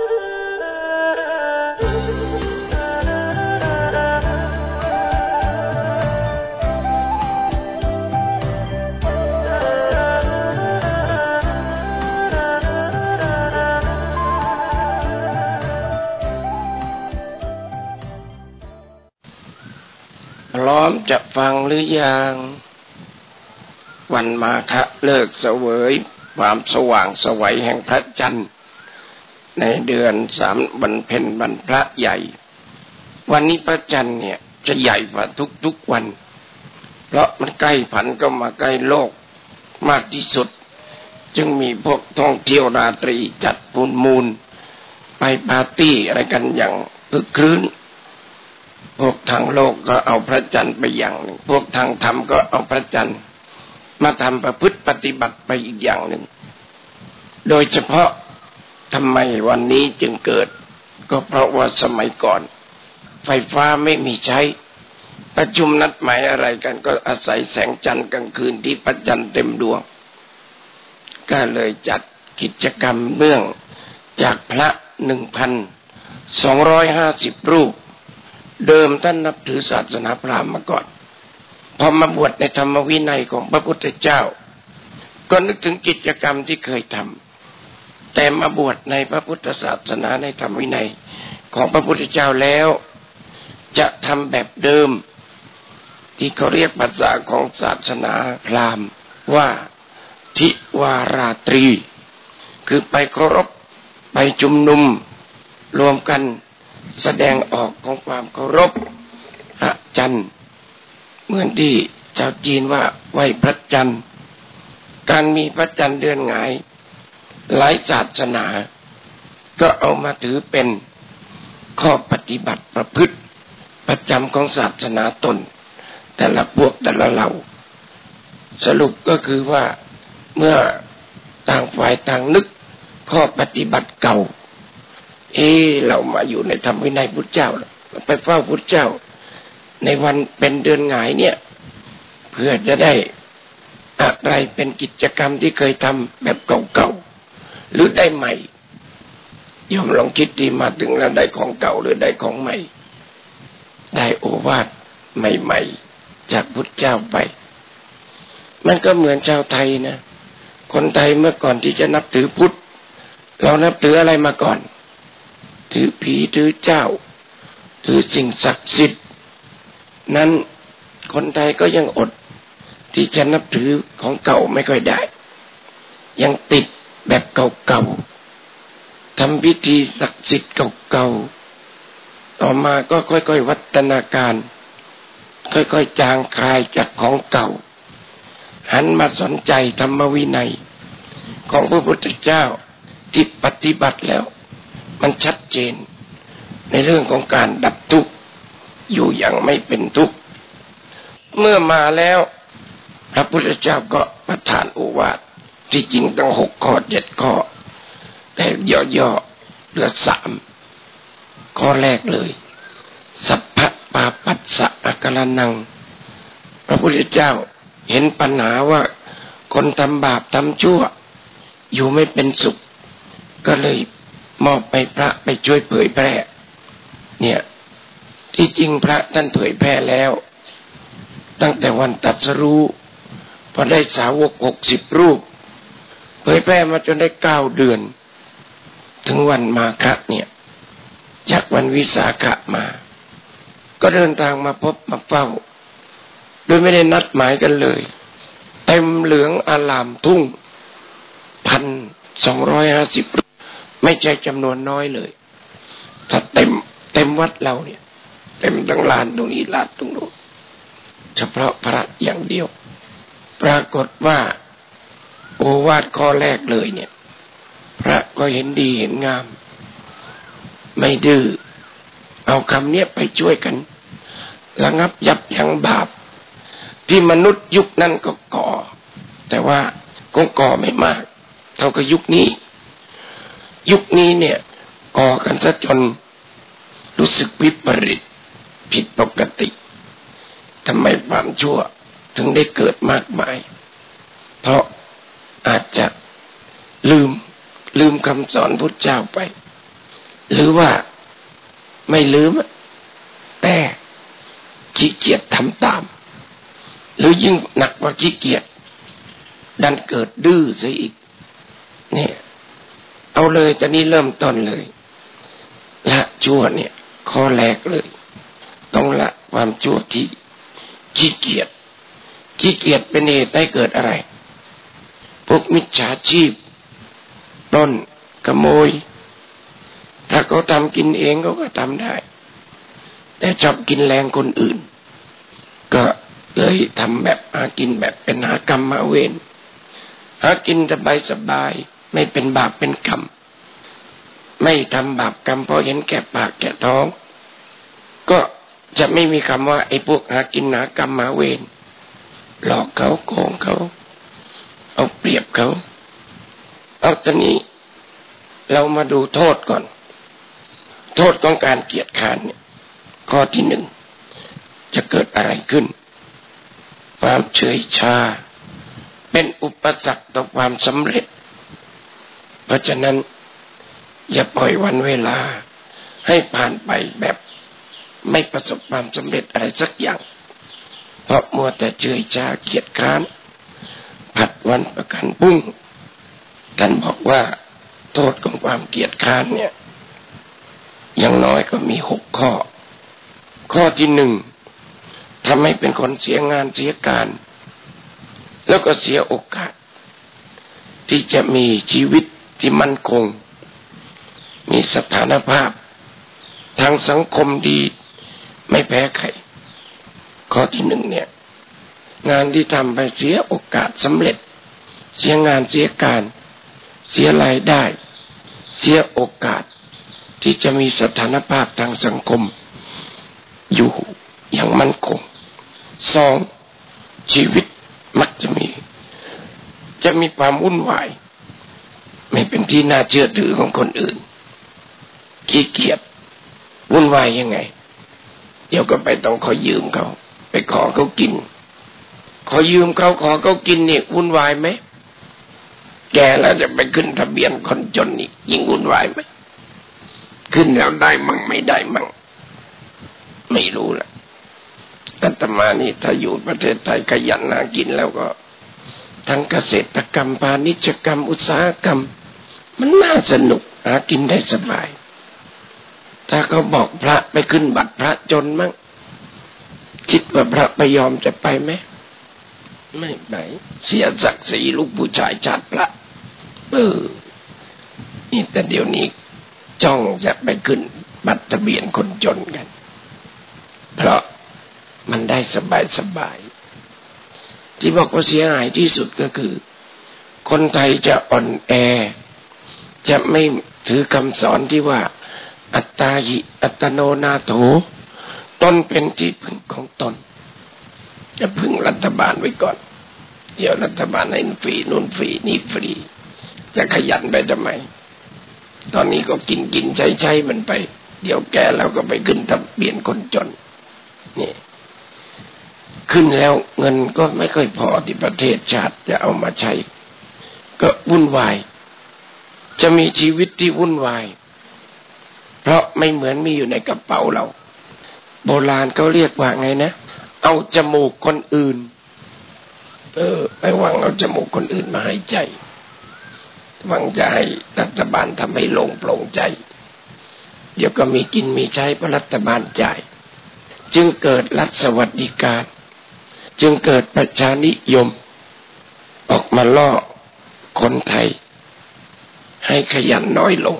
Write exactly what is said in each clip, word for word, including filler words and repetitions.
พร้อมจะฟังหรือยังวันมาฆะเลิกเสวยความสว่างไสวแห่งพระจันทร์ในเดือนสามวันเพ็ญวันพระใหญ่วันนี้พระจันทร์เนี่ยจะใหญ่กว่าทุกๆวันเพราะมันใกล้ผันก็มาใกล้โลกมากที่สุดจึงมีพวกท่องเที่ยวราตรีจัดฟูลมูนไปปาร์ตี้อะไรกันอย่างคึกครื้นพวกทางโลกก็เอาพระจันทร์ไปอย่างหนึ่งพวกทางธรรมก็เอาพระจันทร์มาทำประพฤติปฏิบัติไปอีกอย่างหนึ่งโดยเฉพาะทำไมวันนี้จึงเกิดก็เพราะว่าสมัยก่อนไฟฟ้าไม่มีใช้ประชุมนัดหมายอะไรกันก็อาศัยแสงจันทร์กลางคืนที่พระจันทร์เต็มดวงก็เลยจัดกิจกรรมเนื่องจากพระ หนึ่งพันสองร้อยห้าสิบ รูปเดิมท่านนับถือศาสนาพราหมณ์มาก่อนพอมาบวชในธรรมวินัยของพระพุทธเจ้าก็นึกถึงกิจกรรมที่เคยทำแต่มาบวชในพระพุทธศาสนาในธรรมวินัยของพระพุทธเจ้าแล้วจะทำแบบเดิมที่เขาเรียกภาษาของศาสนาพราหมณ์ว่าทิวาราตรีคือไปเคารพไปชุมนุมรวมกันแสดงออกของความเคารพพระจันทร์เหมือนที่ชาวจีนว่าไหว้พระจันทร์การมีพระจันทร์เดือนหงายหลายศาสนาก็เอามาถือเป็นข้อปฏิบัติประพฤติประจำของศาสนาตนแต่ละพวกแต่ละเหล่าสรุปก็คือว่าเมื่อต่างฝ่ายต่างนึกข้อปฏิบัติเก่าเอเรามาอยู่ในธรรมวินัยพุทธเจ้าไปเฝ้าพุทธเจ้าในวันเป็นเดือนหงายเนี่ยเพื่อจะได้อะไรเป็นกิจกรรมที่เคยทำแบบเก่าๆหรือได้ใหม่ยอมลองคิดดีมาถึงแล้วได้ของเก่าหรือได้ของใหม่ได้โอวาทใหม่ๆจากพุทธเจ้าไปมันก็เหมือนชาวไทยนะคนไทยเมื่อก่อนที่จะนับถือพุทธเรานับถืออะไรมาก่อนถือผีถือเจ้าถือสิ่งศักดิ์สิทธิ์นั้นคนไทยก็ยังอดที่จะนับถือของเก่าไม่ค่อยได้ยังติดแบบเก่าๆทำพิธีศักดิ์สิทธิ์เก่าๆต่อมาก็ค่อยๆวัฒนาการค่อยๆจางคลายจากของเก่าหันมาสนใจธรรมวินัยของพระพุทธเจ้าที่ปฏิบัติแล้วมันชัดเจนในเรื่องของการดับทุกข์อยู่อย่างไม่เป็นทุกข์เมื่อมาแล้วพระพุทธเจ้าก็ประทานโอวาทที่จริงตั้งหกข้อเจ็ดข้อแต่ย่อๆเหลือสามข้อแรกเลยสัพพะปาปัสสะอาการนังพระพุทธเจ้าเห็นปัญหาว่าคนทำบาปทำชั่วอยู่ไม่เป็นสุขก็เลยมอบไปพระไปช่วยเผยแพร่เนี่ยที่จริงพระท่านเผยแพร่แล้วตั้งแต่วันตรัสรู้พอได้สาวกหกสิบรูปเผยแพร่มาจนได้เก้าเดือนถึงวันมาฆะเนี่ยจากวันวิสาขะมาก็เดินทางมาพบมาเฝ้าโดยไม่ได้นัดหมายกันเลยเต็มเหลืองอลามทุ่งพันสองร้อยห้าสิบไม่ใช่จำนวนน้อยเลยถ้าเต็มเต็มวัดเราเนี่ยเต็มทั้งลานตรงนี้ลานตรงโน้นเฉพาะพระอย่างเดียวปรากฏว่าโอวาทข้อแรกเลยเนี่ยพระก็เห็นดีเห็นงามไม่ดื้อเอาคำเนี้ยไปช่วยกันระงับยับยั้งบาปที่มนุษย์ยุคนั้นก็ก่อแต่ว่าคงก่อไม่มากเท่ากับยุคนี้ยุคนี้เนี่ยก่อกันซะจนรู้สึกวิปริตผิดปกติทำไมความชั่วถึงได้เกิดมากมายเพราะอาจจะลืมลืมคำสอนพุทธเจ้าไปหรือว่าไม่ลืมแต่ขี้เกียจทำตามหรือยิ่งหนักกว่าขี้เกียจดันเกิดดื้อซะอีกเนี่ยเอาเลยตอนนี้เริ่มต้นเลยละชั่วเนี่ยข้อแรกเลยต้องละความชั่วที่ขี้เกียจขี้เกียจเป็นเหตุให้เกิดอะไรพวกมิจฉาชีพปล้นขโมยถ้าเขาทำกินเองเขาก็ทำได้แต่ชอบกินแรงคนอื่นก็เลยทำแบบหากินแบบเป็นหากรรมมาเวรหากินสบายสบายไม่เป็นบาปเป็นกรรมไม่ทำบาปกรรมเพราะเห็นแก่ปากแก่ท้องก็จะไม่มีคำว่าไอ้พวกหากินหากรรมมาเวรหลอกเขาโกงเขาเอาเปรียบเขาเอาตอนนี้เรามาดูโทษก่อนโทษของการเกียจคร้านเนี่ยข้อที่หนึ่งจะเกิดอะไรขึ้นความเฉยชาเป็นอุปสรรคต่อความสำเร็จเพราะฉะนั้นอย่าปล่อยวันเวลาให้ผ่านไปแบบไม่ประสบความสำเร็จอะไรสักอย่างเพราะมัวแต่เฉยชาเกียจคร้านผัดวันประกันพรุ่งท่านบอกว่าโทษของความเกียจคร้านเนี่ยอย่างน้อยก็มีหกข้อข้อที่หนึ่งทำให้เป็นคนเสียงานเสียการแล้วก็เสียโอกาสที่จะมีชีวิตที่มั่นคงมีสถานภาพทางสังคมดีไม่แพ้ใครข้อที่หนึ่งเนี่ยงานที่ทำไปเสียโอกาสสำเร็จเสียงานเสียการเสียรายได้เสียโอกาสที่จะมีสถานภาพทางสังคมอยู่อย่างมั่นคงสองชีวิตมักจะมีจะมีความวุ่นวายไม่เป็นที่น่าเชื่อถือของคนอื่นขี้เกียจวุ่นวายยังไงเดี๋ยวก็ไปต้องขอยืมเขาไปขอเขากินขอยืมเขาขอเขากินนี่วุ่นวายไหมแกแล้วจะไปขึ้นทะเบียนคนจนนี่ยิ่งวุ่นวายไหมขึ้นแล้วได้มั่งไม่ได้มั่งไม่รู้ล่ะอาตมานี่ถ้าอยู่ประเทศไทยขยันหากินแล้วก็ทั้งเกษตรกรรมพาณิชยกรรมอุตสาหกรรมมันน่าสนุกหากินได้สบายถ้าเขาบอกพระไปขึ้นบัตรพระจนมั่งคิดว่าพระไปยอมจะไปไหมไม่ไปเสียศักดิ์ศรีลูกผู้ชายชาติพระเออนี่แต่เดี๋ยวนี้จ้องจะไปขึ้นบัตรทะเบียนคนจนกันเพราะมันได้สบายสบายที่บอกว่าเสียหายที่สุดก็คือคนไทยจะอ่อนแอจะไม่ถือคำสอนที่ว่าอัตตาหิอัตโนนาโถตนเป็นที่พึ่งของตนจะพึ่งรัฐบาลไว้ก่อนเดี๋ยวรัฐบาลให้ฟรีนู่นฟรีนี่ฟรีจะขยันไปทำไมตอนนี้ก็กินกินใช้ใช้มันไปเดี๋ยวแก่แล้วก็ไปขึ้นทะเบียนคนจนนี่ขึ้นแล้วเงินก็ไม่ค่อยพอที่ประเทศชาติจะเอามาใช้ก็วุ่นวายจะมีชีวิตที่วุ่นวายเพราะไม่เหมือนมีอยู่ในกระเป๋าเราโบราณเขาเรียกว่าไงนะเอาจมูกคนอื่นเออไปหวังเอาจมูกคนอื่นมาให้ใจหวังจะให้รัฐบาลทำให้โล่งโปร่งใจเดี๋ยวก็มีกินมีใช้เพราะรัฐบาลจ่ายจึงเกิดรัฐสวัสดิการจึงเกิดประชานิยมออกมาล่อคนไทยให้ขยันน้อยลง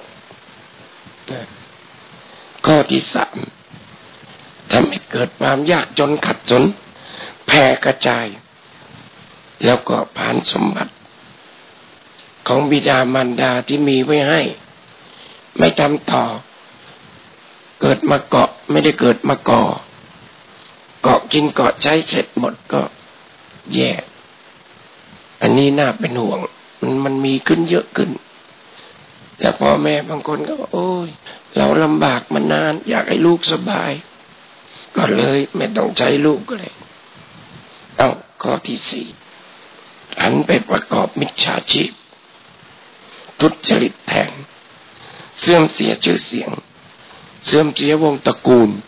ข้อที่สามทำให้เกิดความยากจนขัดสนแผ่กระจายแล้วก็ผ่านสมบัติของบิดามารดาที่มีไว้ให้ไม่ทำต่อเกิดมาเกาะไม่ได้เกิดมาก่อเกาะกินเกาะใช้เสร็จหมดก็แย่อันนี้น่าเป็นห่วงมันมันมีขึ้นเยอะขึ้นแต่พ่อแม่บางคนก็บอกโอ้ยเราลำบากมานานอยากให้ลูกสบายก็เลยไม่ต้องใช้ลูกก็เลยเอาข้อที่สี่หันไปประกอบมิจฉาชีพทุจริตแทงเสื่อมเสียชื่อเสียงเสื่อมเสียวงตระกูล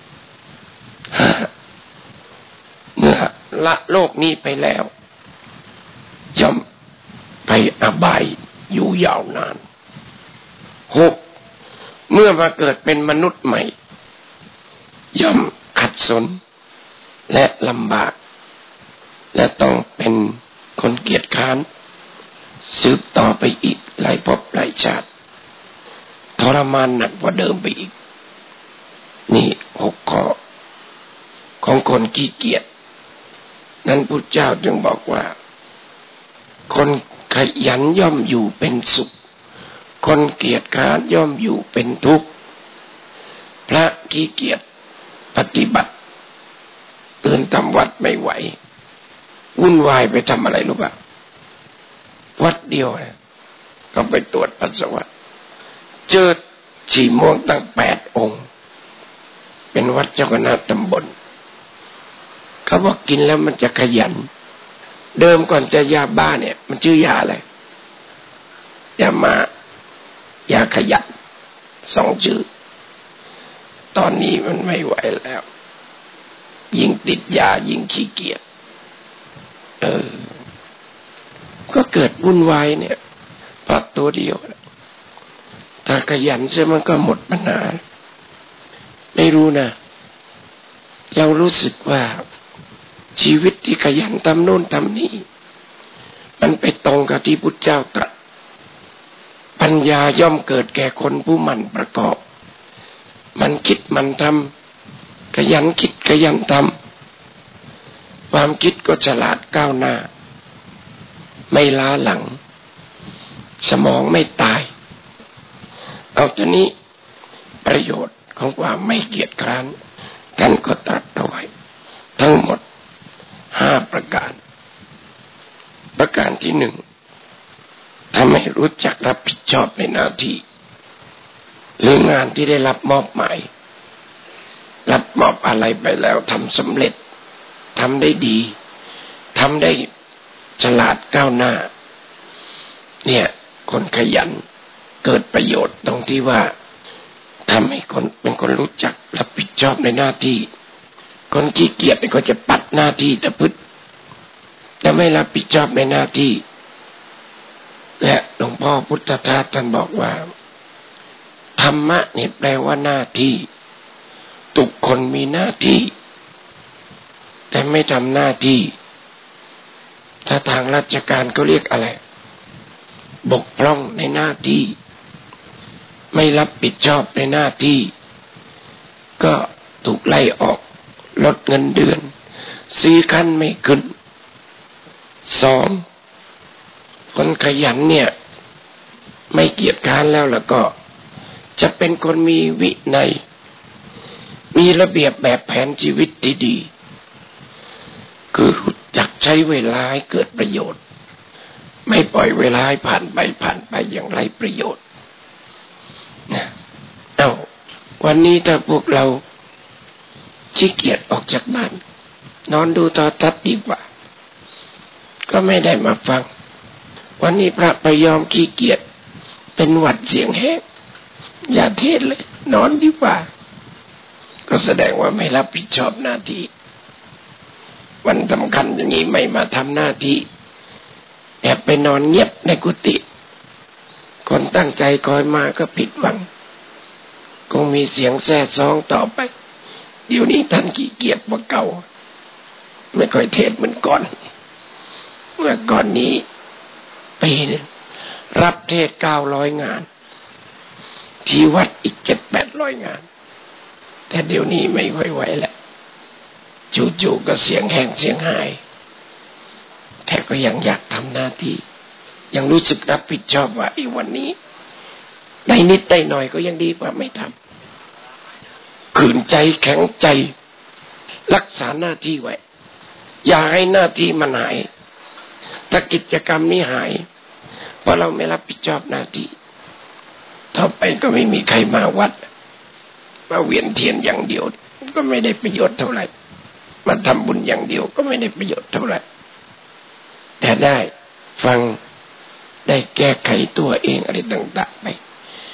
เมื่อละโลกนี้ไปแล้วย่อมไปอบายอยู่ยาวนานหกเมื่อมาเกิดเป็นมนุษย์ใหม่ย่อมขัดสนและลำบากและต้องเป็นคนเกียจคร้านสืบต่อไปอีกหลายภพหลายชาติทรมานหนักกว่าเดิมไปอีกนี่หกข้อของคนขี้เกียจนั้นพุทธเจ้าจึงบอกว่าคนขยันย่อมอยู่เป็นสุขคนเกียจคร้านย่อมอยู่เป็นทุกข์พระขี้เกียจปฏิบัติตื่นทำวัดไม่ไหววุ่นวายไปทำอะไรรู้ป่ะวัดเดียวนะก็ไปตรวจปัสสาวะเจอฉี่ม่วงตั้งแปดองค์เป็นวัดเจ้าคณะตำบลเขาบอกกินแล้วมันจะขยันเดิมก่อนจะยาบ้าเนี่ยมันชื่อยาอะไรยามายาขยันสองชื่อตอนนี้มันไม่ไหวแล้วยิ่งติดยายิ่งขี้เกียจเออก็เกิดวุ่นวายเนี่ยปัดตัวเดียวถ้าขยันเสียมันก็หมดปัญหาไม่รู้นะเรารู้สึกว่าชีวิตที่ขยันทำโน่นทำนี่มันไปตรงกับที่พุทธเจ้าตรัสปัญญาย่อมเกิดแก่คนผู้หมั่นประกอบมันคิดมันทำขยันคิดขยันทำความคิดก็ฉลาดก้าวหน้าไม่ล้าหลังสมองไม่ตายเอาทีนี้ประโยชน์ของความไม่เกียจคร้านท่านก็ตรัสเอาไว้ทั้งหมดห้าประการประการที่หนึ่งทำให้รู้จักรับผิดชอบในหน้าที่หรืองานที่ได้รับมอบหมายรับมอบอะไรไปแล้วทำสำเร็จทำได้ดีทำได้ฉลาดก้าวหน้าเนี่ยคนขยันเกิดประโยชน์ตรงที่ว่าทำให้คนเป็นคนรู้จักรับผิดชอบในหน้าที่คนขี้เกียจก็จะปัดหน้าที่แต่พึ่งจะไม่รับผิดชอบในหน้าที่และหลวงพ่อพุทธทาสท่านบอกว่าธรรมะนี่แปลว่าหน้าที่ทุกคนมีหน้าที่แต่ไม่ทำหน้าที่ถ้าทางราชการก็เรียกอะไรบกพร่องในหน้าที่ไม่รับผิดชอบในหน้าที่ก็ถูกไล่ออกลดเงินเดือนสี่ขั้นไม่ขึ้นสองคนขยันเนี่ยไม่เกียจคร้านแล้วแล้วก็จะเป็นคนมีวินัยมีระเบียบแบบแผนชีวิตที่ดีคือรู้จักใช้เวลาให้เกิดประโยชน์ไม่ปล่อยเวลาให้ผ่านไปผ่านไปอย่างไรประโยชน์นะเอ้าวันนี้ถ้าพวกเราขี้เกียจออกจากบ้านนอนดูโทรทัศน์ดีกว่าก็ไม่ได้มาฟังวันนี้พระพยอมขี้เกียจเป็นหวัดเสียงแห้งอย่าเทศเลยนอนดีกว่าก็แสดงว่าไม่รับผิดชอบหน้าที่วันสำคัญอย่างนี้ไม่มาทำหน้าที่แอบไปนอนเงียบในกุฏิคนตั้งใจคอยมาก็ผิดหวังคงมีเสียงแซ่ซ้องต่อไปเดี๋ยวนี้ท่านขี้เกียจกว่าเก่าไม่ค่อยเทศเหมือนก่อนเมื่อก่อนนี้ปีนึงรับเทศเก้าร้อยงานที่วัดอีกเจ็ดแปดร้อยงานแต่เดี๋ยวนี้ไม่ค่อยไหวแล้วจู่ๆก็เสียงแห้งเสียงหายแต่ก็ยังอยากทำหน้าที่ยังรู้สึกรับผิดชอบว่าไอ้วันนี้ได้นิดได้หน่อยก็ยังดีกว่าไม่ทำขืนใจแข็งใจรักษาหน้าที่ไว้อย่าให้หน้าที่มันหายถ้ากิจกรรมนี้หายเพราะเราไม่รับผิดชอบหน้าที่ต่อไปก็ไม่มีใครมาวัดมาเวียนเทียนอย่างเดียวก็ไม่ได้ประโยชน์เท่าไหร่มาทำบุญอย่างเดียวก็ไม่ได้ประโยชน์เท่าไหร่แต่ได้ฟังได้แก้ไขตัวเองอะไรต่างๆไป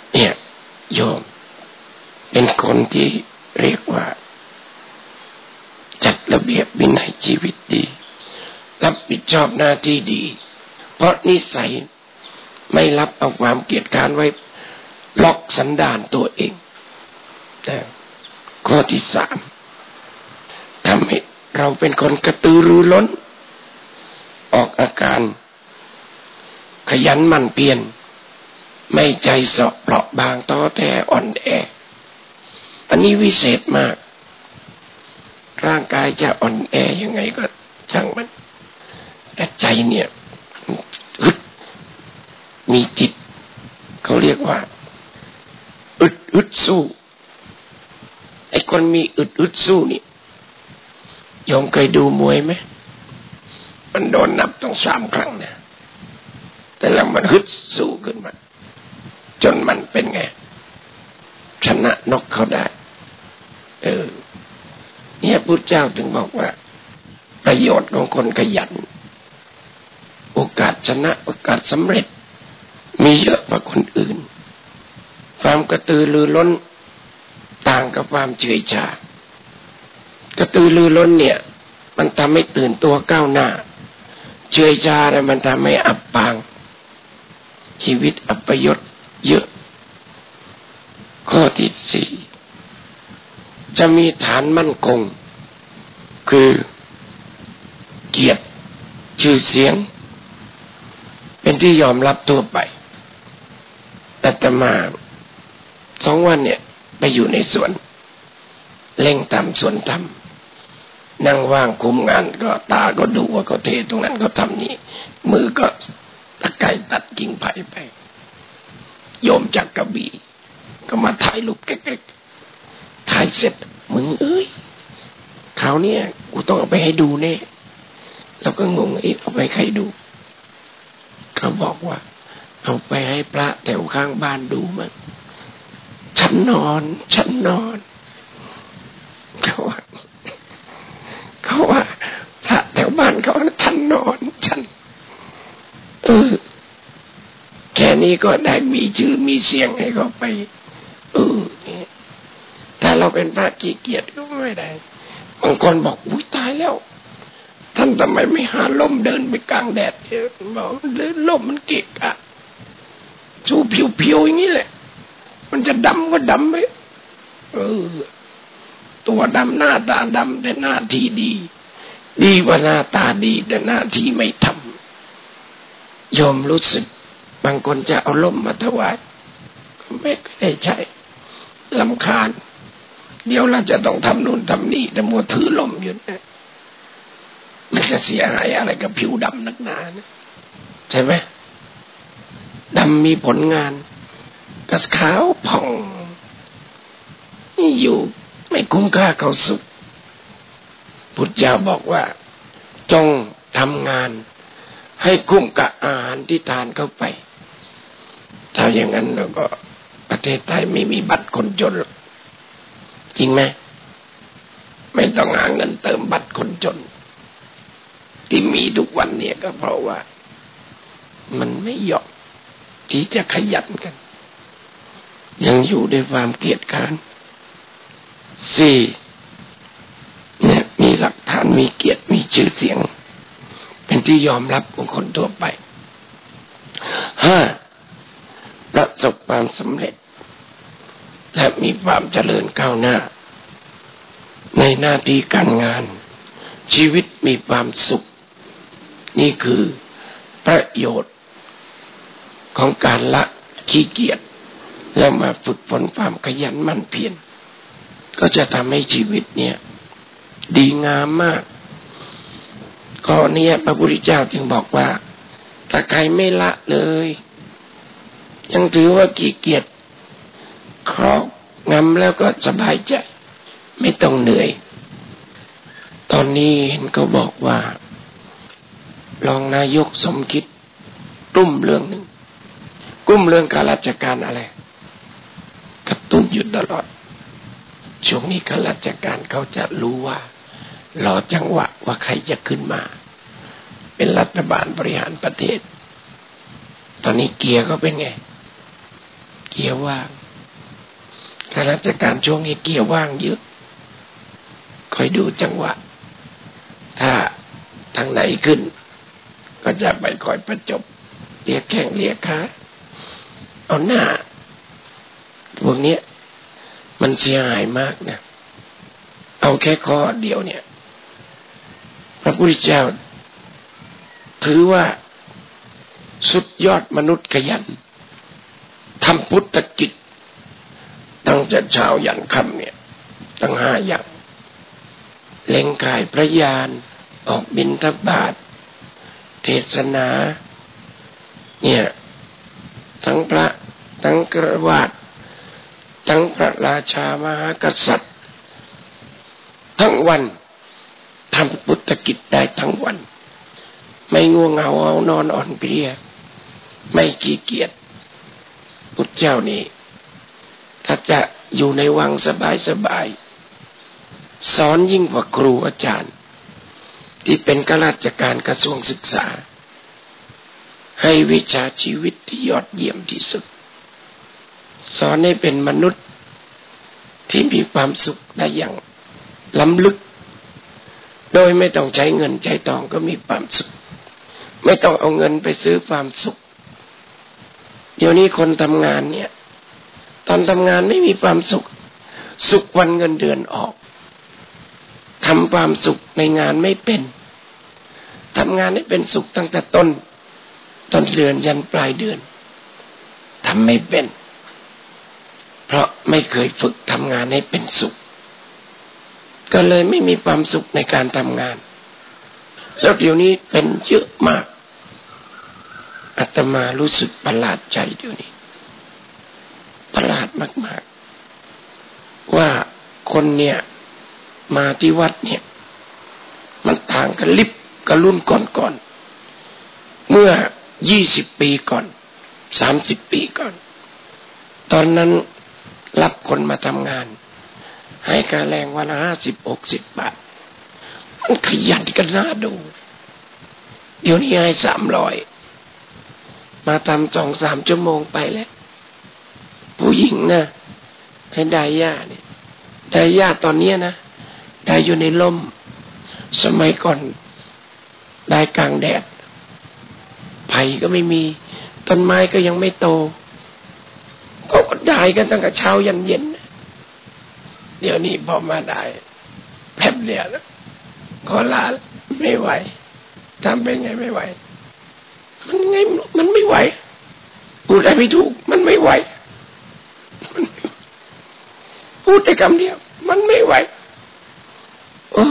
เนี่ยโยมเป็นคนที่เรียกว่าจัดระเบียบวินัยชีวิตดีรับผิดชอบหน้าที่ดีเพราะนิสัยไม่รับเอาความเกียจคร้านไว้ล็อกสันดานตัวเองแต่ข้อที่สามทำให้เราเป็นคนกระตือรือร้นออกอาการขยันหมั่นเพียรไม่ใจเสาะเปราะบางท้อแท้อ่อนแออันนี้วิเศษมากร่างกายจะอ่อนแอยังไงก็ช่างมันแต่ใจเนี่ยอึดมีจิตเขาเรียกว่าอึดอึดสู้ไอ้คนมีอึดอึดสู้นี่โยมเคยดูมวยไหมมันโดนนับต้องสามครั้งนะแต่แล้วมันฮึดสู้ขึ้นมาจนมันเป็นไงชนะนกเขาได้เออเนี่ยพุทธเจ้าถึงบอกว่าประโยชน์ของคนขยันโอกาสชนะโอกาสสำเร็จมีเยอะกว่าคนอื่นความกระตือรือร้นต่างกับความเฉยชากระตือรือร้นเนี่ยมันทำให้ตื่นตัวก้าวหน้าเฉยชาเนี่ยมันทำให้อับปางชีวิตอัปยศเยอะข้อที่สี่จะมีฐานมั่นคงคือเกียรติชื่อเสียงเป็นที่ยอมรับทั่วไปอาตมาสองวันเนี่ยไปอยู่ในสวนเล่งทำสวนทำนั่งว่างคุมงานก็ตาก็ดูว่าเขาเทตรงนั้นก็ทำนี้มือก็ตะไคร้ตัดกิ่งไผ่ไปโยมจากกระบี่ก็มาถ่ายรูปเก๊กๆถ่ายเสร็จมึงเอ้ยคราวนี้กูต้องเอาไปให้ดูแน่เราก็งงเอ๊ะเอาไปใครดูเขาบอกว่าเอาไปให้พระแถวข้างบ้านดูมั้งฉันนอนฉันนอนเขาว่าเขาว่าพระแถวบ้านเขาฉันนอนฉันเออแค่นี้ก็ได้มีชื่อมีเสียงให้เขาไปเออเนี่ยถ้าเราเป็นพระขี้เกียจก็ไม่ได้บางคนบอกอุ้ยตายแล้วท่านทำไมไม่หาล่มเดินไปกลางแดดบอกเดินล่มมันเกะกะสู้เพียวๆอย่างนี้แหละมันจะดำก็ดำไปเออตัวดำหน้าตาดำแต่หน้าที่ดีดีกว่าหน้าตาดีแต่หน้าที่ไม่ทำโยมรู้สึกบางคนจะเอาล่มมาถวายก็ไม่ได้ใช้รำคาญเดี๋ยวเราจะต้องทำนู่นทำนี่แต่มัวถือล่มอยู่นะมันจะเสียหายอะไรกับผิวดำนักหนานะใช่ไหมดำมีผลงานกระขาวผ่องนี่อยู่ไม่คุ้มค่าเขาสุขพุทธเจ้าบอกว่าจงทำงานให้คุ้มกับอาหารที่ทานเข้าไปถ้าอย่างนั้นเราก็ประเทศไทยไม่มีบัตรคนจนจริงไหมไม่ต้องหาเงินเติมบัตรคนจนที่มีทุกวันเนี่ยก็เพราะว่ามันไม่ยอมที่จะขยันกันยังอยู่ด้วยความเกียจคร้านสี่เนี่ยมีหลักฐานมีเกียรติมีชื่อเสียงเป็นที่ยอมรับของคนทั่วไปห้าประสบความสำเร็จและมีความเจริญก้าวหน้าในหน้าที่การงานชีวิตมีความสุขนี่คือประโยชน์ของการละขี้เกียจแล้วมาฝึกฝนความขยันหมั่นเพียรก็จะทำให้ชีวิตเนี่ยดีงามมากข้อนี้พระพุทธเจ้าจึงบอกว่าถ้าใครไม่ละเลยยังถือว่าขี้เกียจครอบงำแล้วก็สบายใจไม่ต้องเหนื่อยตอนนี้เห็นเขาบอกว่ารองนายกสมคิดตุ้มเรื่องหนึ่งกุ้มเรื่องข้าราชการอะไรกระตุ้นอยู่ตลอดช่วงนี้ข้าราชการเขาจะรู้ว่ารอจังหวะว่าใครจะขึ้นมาเป็นรัฐบาลบริหารประเทศตอนนี้เกียร์ก็เป็นไงเกียร์ว่างข้าราชการช่วงนี้เกียร์ว่างเยอะคอยดูจังหวะถ้าทางไหนขึ้นก็จะไปคอยประจบเลียกแข้งเลียกขาเอาหน้าพวกนี้มันเสียหายมากนะเอาแค่ข้อเดียวเนี่ยพระพุทธเจ้าถือว่าสุดยอดมนุษย์ขยันทำพุทธกิจตั้งแต่เช้ายันค่ำเนี่ยตั้งห้าอย่างเล็งกายพระญาณออกบิณฑบาตเทศนาเนี่ยทั้งพระทั้งกฤหัสถ์ทั้งพระราชามหากษัตริย์ทั้งวันทำพุทธกิจได้ทั้งวันไม่ง่วงเหงาเอานอนอ่อนเพลียไม่ขี้เกียจพุทธเจ้านี่ถ้าจะอยู่ในวังสบายๆสอนยิ่งกว่าครูอาจารย์ที่เป็นข้าราชการกระทรวงศึกษาให้วิชาชีวิตที่ยอดเยี่ยมที่สุดสอนให้เป็นมนุษย์ที่มีความสุขได้อย่างล้ำลึกโดยไม่ต้องใช้เงินใช้ทองก็มีความสุขไม่ต้องเอาเงินไปซื้อความสุขเดี๋ยวนี้คนทำงานเนี่ยตอนทำงานไม่มีความสุขสุขวันเงินเดือนออกทำความสุขในงานไม่เป็นทำงานให้เป็นสุขตั้งแต่ต้นต้นเดือนยันปลายเดือนทำไม่เป็นเพราะไม่เคยฝึกทำงานให้เป็นสุขก็เลยไม่มีความสุขในการทำงานแล้วเดี๋ยวนี้เป็นเยอะมากอาตมารู้สึกประหลาดใจเดี๋ยวนี้ประหลาดมากๆว่าคนเนี่ยมาที่วัดเนี่ยมันต่างกันลิบกับรุ่นก่อนๆเมื่อยี่สิบปีก่อนสามสิบปีก่อนตอนนั้นรับคนมาทำงานให้ค่าแรงวันละห้าสิบหกสิบบาทมันขยันกันน่าดูเดี๋ยวนี้ให้สามร้อยมาทำสองสามชั่วโมงไปแล้วผู้หญิงนะให้ได้ย่าเนี่ยได้ย่าตอนนี้นะได้อยู่ในร่มสมัยก่อนได้กลางแดดไผ่ก็ไม่มีต้นไม้ก็ยังไม่โตก็ได้กันตั้งแต่เช้ายันเย็นเดี๋ยวนี้พอมาได้แป๊บเดียวแล้วขอลาไม่ไหวทำเป็นไงไม่ไหวมันไงมันไม่ไหวพูดอะไรไม่ถูกมันไม่ไหวพูดได้คำเดียวมันไม่ไหวโอ้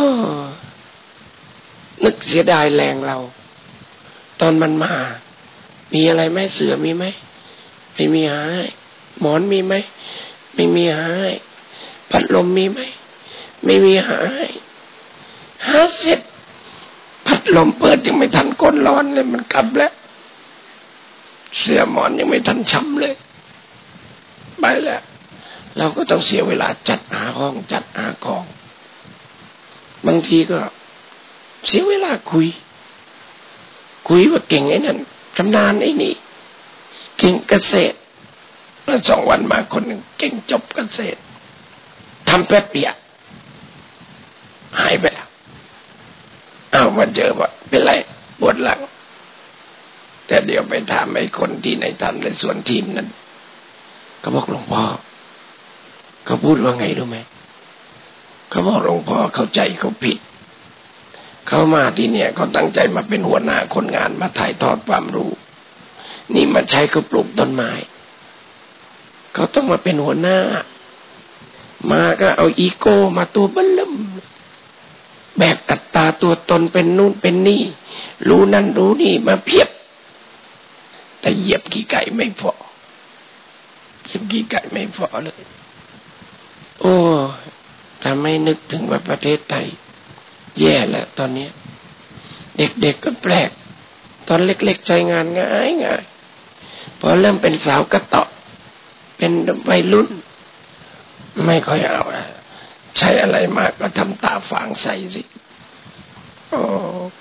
นึกเสียดายแรงเราตอนมันมามีอะไรไหมเสือมีไหมไม่มีหายหมอนมีไหมไม่มีหายพัดลมมีไหมไม่มีหายหาเสร็จพัดลมเปิดยังไม่ทันก้นร้อนเลยมันกลับแล้วเสื้อหมอนยังไม่ทันช้ำเลยไปแล้วเราก็ต้องเสียเวลาจัดหาห้องจัดหาของบางทีก็เสียเวลาคุยคุยว่าเก่งไอ้นั่นชำนาญไอ้นี่เก่งเกษตรเมื่อสองวันมาคนหนึ่งเก่งจบเกษตรทำแป๊บเดียวหายไปแล้วเอามาเจอว่าเป็นไรปวดหลังแต่เดี๋ยวไปถามไอ้คนที่ในทำในส่วนทีมนั้นเขาบอกหลวงพ่อเขาพูดว่าไงรู้ไหมเขาบอกหลวงพ่อเข้าใจเขาผิดเขามาที่เนี่ยเขาตั้งใจมาเป็นหัวหน้าคนงานมาถ่ายทอดความรู้นี่มาใช้เขาปลูกต้นไม้เขาต้องมาเป็นหัวหน้ามาก็เอาอีโก้มาตัวเบิ่มแบกอัตตาตัวตนเป็นนู่นเป็นนี่รู้นั่นรู้นี่มาเพียบแต่เหยียบขี้ไก่ไม่พอเหยียบขี้ไก่ไม่พอเลยโอ้ทำให้นึกถึงว่าประเทศไทยแย่แล้วตอนนี้เด็กๆก็แปลกตอนเล็กๆใช้งานง่ายง่ายพอเริ่มเป็นสาวกระเตาะเป็นวัยรุ่นไม่ค่อยเอาใช้อะไรมากก็ทำตาฝางใส่สิโอ้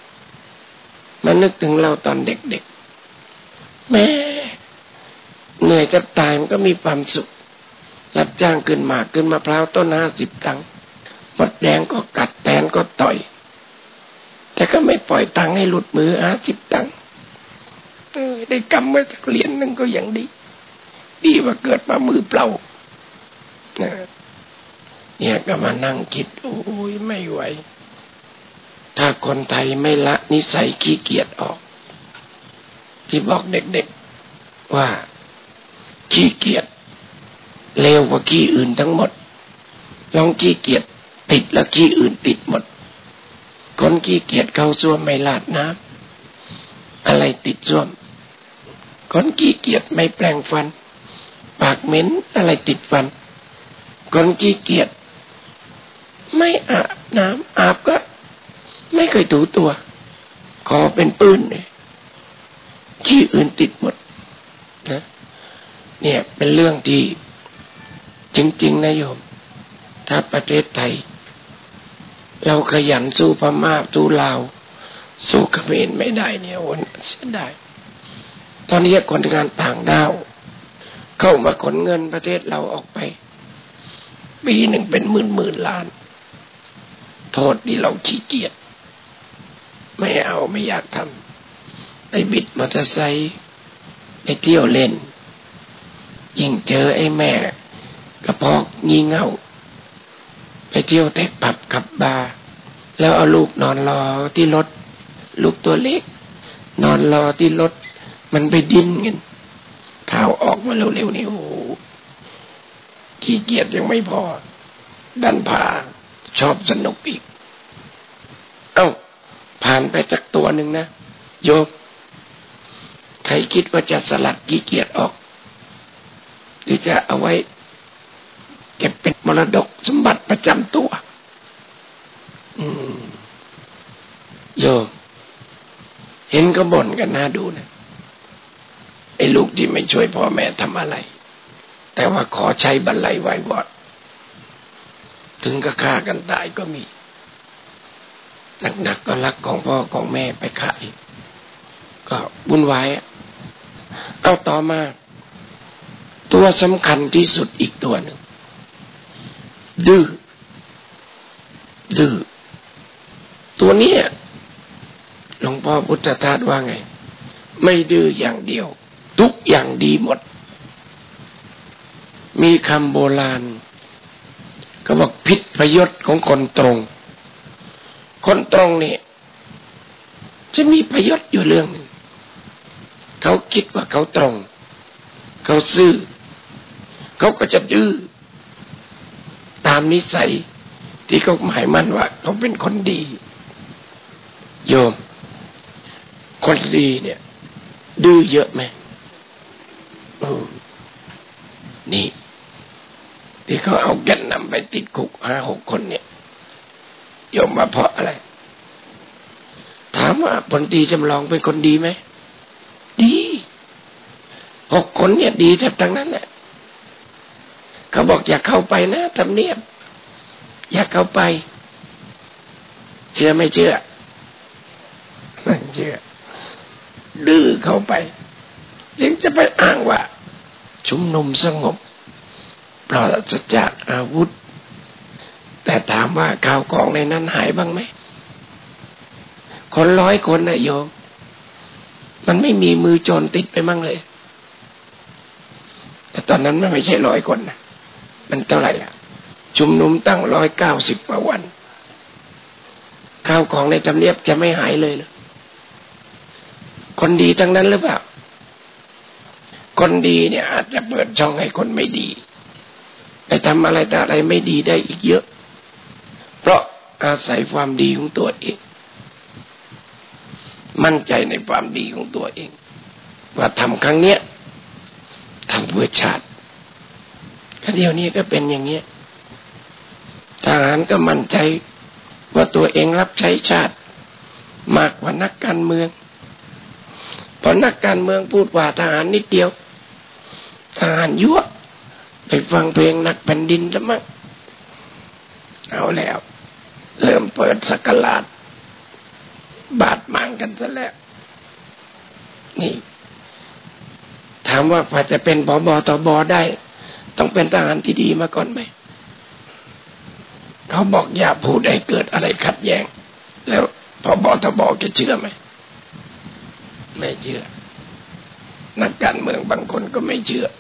มันนึกถึงเราตอนเด็กๆแม่เหนื่อยนื่อยแทบตายมันก็มีความสุขรับจ้างขึ้นหมากขึ้นมะพร้าวต้นห้าสิบตังค์มดแดงก็กัดแตนก็ต่อยแต่ก็ไม่ปล่อยตังค์ให้หลุดมือห้าสิบตังค์เออได้กำไว้สักเหรียญนึงก็ยังดีดีว่าเกิดมามือเปล่าเนี่ยก็มานั่งคิดโอ้ยไม่ไหวถ้าคนไทยไม่ละนิสัยขี้เกียจออกที่บอกเด็กๆว่าขี้เกียจเลวกว่าขี้อื่นทั้งหมดลองขี้เกียจติดแล้วขี้อื่นติดหมดคนขี้เกียจเข้าส้วมไม่ลาดน้ำอะไรติดส้วมคนขี้เกียจไม่แปรงฟันปากเหม็นอะไรติดฟันคนขี้เกียจไม่อาบน้ำอาบก็ไม่เคยถูตัวคอเป็นปื้นเนี่ยขี้อื่นติดหมดนะเนี่ยเป็นเรื่องที่จริงๆนะโยมถ้าประเทศไทยเราขยันสู้พม่าสู้ลาวสู้เขมรไม่ได้เนี่ยโอ้เสียดายตอนนี้คนงานต่างด้าวเข้ามาขนเงินประเทศเราออกไปปีหนึ่งเป็นหมื่นหมื่นล้านโทษที่เราขี้เกียจไม่เอาไม่อยากทำไอ้บิดมอเตอร์ไซค์ไปเที่ยวเล่นยิ่งเจอไอ้แม่กระพอกงี่เง่าไปเที่ยวเตะผับขับบาร์แล้วเอาลูกนอนรอที่รถลูกตัวเล็กนอนรอที่รถมันไปดิ้นกันข่าวออกมาเร็วๆนี่โอ้ขี้เกียจยังไม่พอดันพาชอบสนุกอีกเอ้าผ่านไปจากตัวหนึ่งนะโยมใครคิดว่าจะสลัดขี้เกียจออกหรือจะเอาไว้เก็บเป็นมรดกสมบัติประจำตัวอืมโยมเห็นก็บ่นกันน่าดูนะไอ้ลูกที่ไม่ช่วยพ่อแม่ทำอะไรแต่ว่าขอใช้บรรลัยไว้วอดถึงก็ฆ่ากันตายก็มีหนักๆก็รักของพ่อของแม่ไปขายก็วุ่นวายเอาต่อมาตัวสำคัญที่สุดอีกตัวหนึ่งดื้อดื้อตัวนี้หลวงพ่อพุทธทาสว่าไงไม่ดื้ออย่างเดียวทุกอย่างดีหมดมีคำโบราณก็บอกพิษพยศของคนตรงคนตรงนี่จะมีพยศอยู่เรื่องหนึ่งเขาคิดว่าเขาตรงเขาซื่อเขาก็จะดื้อตามนิสัยที่เขาหมายมั่นว่าเขาเป็นคนดีโยมคนดีเนี่ยดื้อเยอะไหมโอ้นี่ที่เขาเอาแกนนำไปติดคุกห้าหกคนเนี่ยโยมมาเพราะอะไรถามว่าพลตรีจำลองเป็นคนดีไหมดีหกคนเนี่ยดีแทบทั้งนั้นแหละเขาบอกอย่าเข้าไปนะทำเนียบอย่าเข้าไปเชื่อไม่เชื่อไม่เชื่อดื้อเข้าไปยังจะไปอ้างว่าชุมนุมสงบปราศจากอาวุธแต่ถามว่าข่าวของในนั้นหายบ้างไหมคนร้อยคนนะโยมมันไม่มีมือโจรติดไปมั่งเลยแต่ตอนนั้นมันไม่ใช่ร้อยคนนะมันเท่าไหร่อ่ะชุมนุมตั้งร้อยเก้าสิบกว่าวันข้าวของในทำเนียบจะไม่หายเลยเหรอคนดีทั้งนั้นหรือเปล่าคนดีเนี่ยอาจจะเปิดช่องให้คนไม่ดีไปทำอะไรแต่อะไรไม่ดีได้อีกเยอะเพราะอาศัยความดีของตัวเองมั่นใจในความดีของตัวเองว่าทำครั้งเนี้ยทำเพื่อชาติก็เดี๋ยวนี้ก็เป็นอย่างเนี้ยทหารก็มั่นใจว่าตัวเองรับใช้ชาติมากกว่านักการเมืองพอนักการเมืองพูดว่าทหารนิดเดียวทหารยั่วไปฟังเพลงนักแผ่นดินซะมั้งเอาแล้วเริ่มเปิดสักราชบาดหมางกันซะแล้วนี่ถามว่าพอจะเป็นผบ.ตบ.ได้ต้องเป็นทหารที่ดีมาก่อนไหมเขาบอกอย่าพูดให้เกิดอะไรขัดแย้งแล้วผบ.ตบ.จะเชื่อไหมไม่เชื่อนักการเมืองบางคนก็ไม่เชื่อ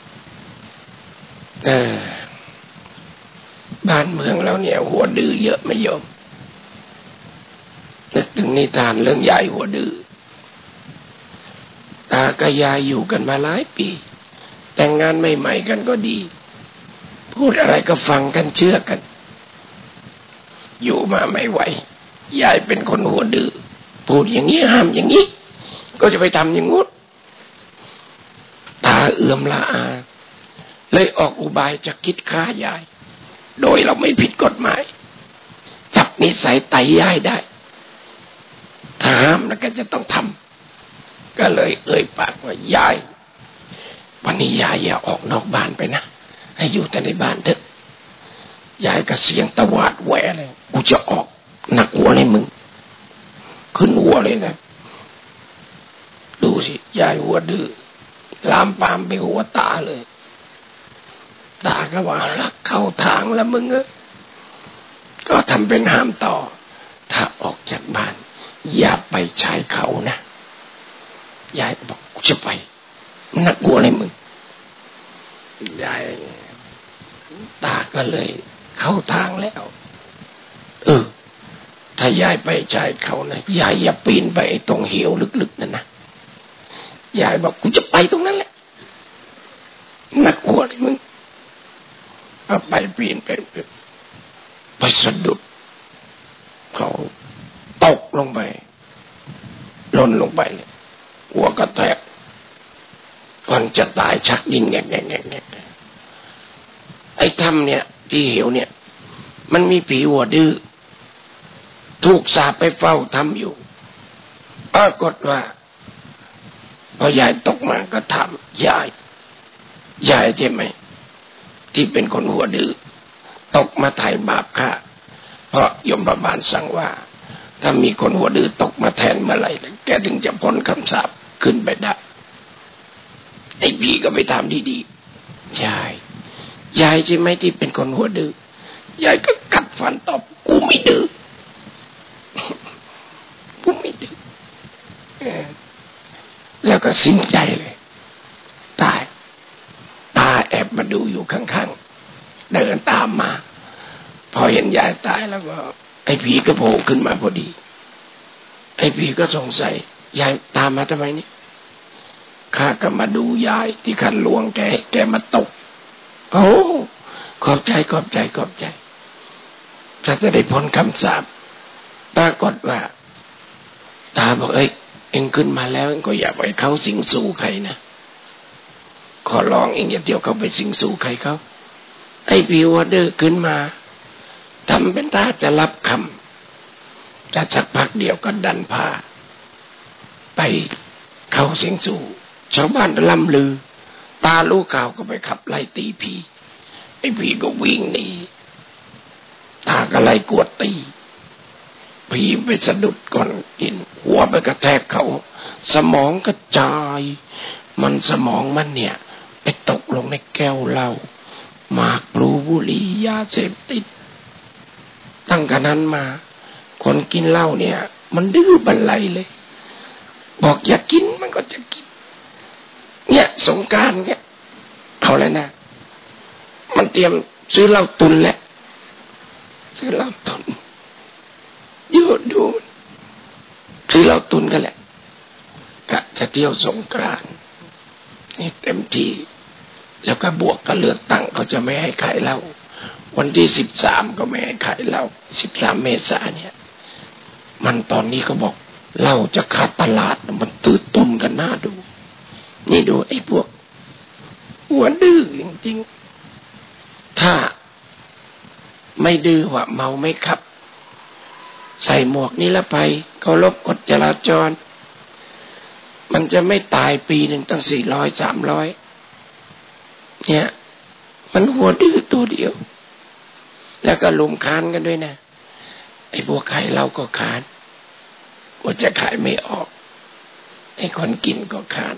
เออบ้านเมืองแล้วเนี่ยหัวดื้อเยอะไม่ยอมนึกถึงนิทานเรื่องยายหัวดื้อตากับยายอยู่กันมาหลายปีแต่งงานใหม่ๆกันก็ดีพูดอะไรก็ฟังกันเชื่อกันอยู่มาไม่ไหวยายเป็นคนหัวดื้อพูดอย่างนี้ห้ามอย่างนี้ก็จะไปทำอย่างงู้นตาเอื้อมละอาเลยออกอุบายจะคิดฆ่ายายโดยเราไม่ผิดกฎหมายจับนิสัยไต่ยายได้ถ้าห้ามแล้วก็จะต้องทำก็เลยเอ่ยปากว่ายายวันนี้ยายอย่าออกนอกบ้านไปนะให้อยู่แต่ในบ้านเถอะยายก็เสียงตะวาดแหวเลยกูจะออกหนักหัวเลยมึงขึ้นหัวเลยนะดูสิยายหัวดื้อลามปามไปหัวตาเลยตาก็ว่ารักเข้าทางแล้วมึงเอ้ยก็ทำเป็นห้ามต่อถ้าออกจากบ้านอย่าไปชายเขานะยายบอกกูจะไปนักหัวเลยมึงยายตาก็เลยเข้าทางแล้วเออถ้ายายไปชายเขานะยายอย่าปีนไปตรงเหวลึกๆนั่นนะยายบอกกูจะไปตรงนั้นแหละนักหัวเลยมึงเอาไปปีนไปไปสะดุดเขาตกลงไปหล่นลงไปเลยหัวกระแทกก่อนจะตายชักดินแงกแงกแงกแงกไอ้ถ้ำเนี่ยที่เหวเนี่ยมันมีผีหัวดื้อถูกสาปไปเฝ้าถ้ำอยู่ปรากฏว่าพอยายตกมาก็ถามยายยายใช่ไหมที่เป็นคนหัวดื้อตกมาไถ่บาปค่ะเพราะยมบาลสั่งว่าถ้ามีคนหัวดื้อตกมาแทนเมื่อไหร่แกถึงจะพ้นคำสาปขึ้นไปได้ไอ้พี่ก็ไปถามดีๆยายยายใช่ไหมที่เป็นคนหัวดื้อยายก็กัดฟันตอบกูไม่ดื้อกูไม่ดื้อแล้วก็สิ้นใจเลยตายตาแอบมาดูอยู่ข้างๆเดินตามมาพอเห็นยายตายแล้วก็ไอ้ผีก็โผล่ขึ้นมาพอดีไอ้ผีก็สงสัยยายตามมาทำไมนี่ข้าก็มาดูยายที่ขันหลวงแกแกมาตกโอ้ขอบใจขอบใจขอบใจถ้าจะได้พ้นคำสาปปรากฏว่าตาบอกเอ้ยเอ็งขึ้นมาแล้วเอ็งก็อย่าไปเข้าสิงสู่ใครนะขอร้องเอ็งอย่าเที่ยวเข้าไปสิงสู่ใครเขาไอ้ผีหัวดื้อขึ้นมาทำเป็นท่าจะรับคำแต่สักพักเดียวก็ดันพาไปเข้าสิงสู่ชาวบ้านล่ำลือตาลูกข่าวก็ไปขับไล่ตีผีไอ้ผีก็วิ่งหนีตาก็ไล่กวดตีผีไปสะดุดก่อนดินหัวไปกระแทกเขาสมองกระจายมันสมองมันเนี่ยไปตกลงในแก้วเหล้าหมากพลูบุหรี่ยาเสพติดตั้งแต่นั้นมาคนกินเหล้าเนี่ยมันดื้อบันไลเลยบอกอย่ากินมันก็จะกินเนี่ยสงกรานต์เนี่ยเอาแล้วนะมันเตรียมซื้อเหล้าตุนแหละซื้อเหล้าตุนอยู่ดูซื้อเหล้าตุนกันแหละกะจะเที่ยวสงกรานต์นี่เต็มที่แล้วก็บวกกับเลือกตั้งเขาจะไม่ให้ขายเหล้าวันที่สิบสามก็ไม่ให้ขายเหล้าสิบสามเมษายนเนี่ยมันตอนนี้เขาบอกเหล้าจะขาดตลาดมันตื้อตุนกันหน้าดูนี่ดูไอ้พวกหัวดื้อจริงๆถ้าไม่ดื้อว่าเมาไม่ขับใส่หมวกนิรภัยเคารพกฎจราจรมันจะไม่ตายปีหนึ่งตั้งสี่ร้อยสามร้อยเนี่ยมันหัวดื้อตัวเดียวแล้วก็ลุมค้านกันด้วยนะไอ้พวกขายเหล้าก็ค้านกว่าจะขายไม่ออกไอ้คนกินก็ค้าน